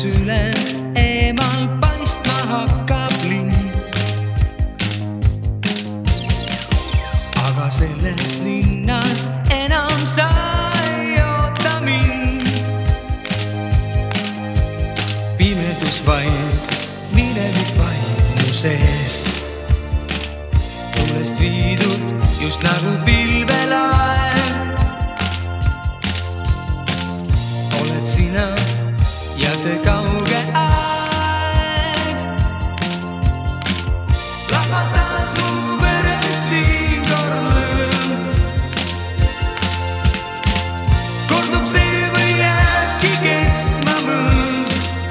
üle eemal paistma hakkab linn. Aga selles linnas enam sa ei oota mind. Pimedus vaid, minevik vaid mu sees. Tulest viidud just nagu pilvelaev. Oled sina ja see kauge aeg. Lahvatas mu veres siin korlõõm. Kordub see või jääbki kestma mõõm.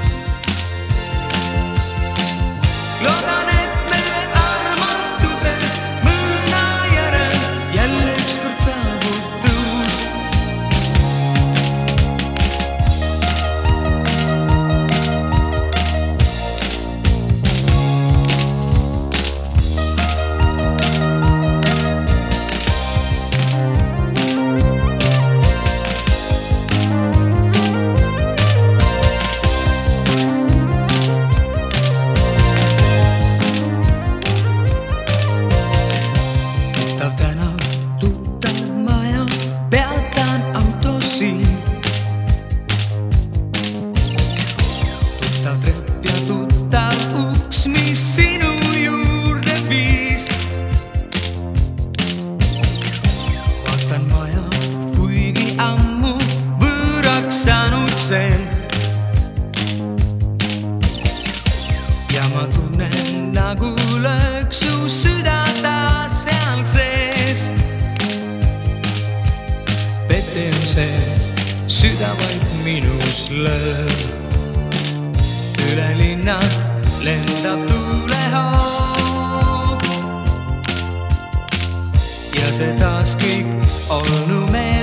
Loodan, et me armastuses mõõna järel jälle ükskord saabub tõus. Tuttav tänav, tuttav maja, peatan auto siin. Tuttav trepp ja tuttav uks, mis sinu juurde viis. Vaatan maja, kuigi ammu võõraks saanud see. Ja ma tunnen nagu lööks su süda taas seal sees. Pete on see, süda vaid minus lööb. Üle linna lendab tuulehoog. Ja see taas kõik olnu meil.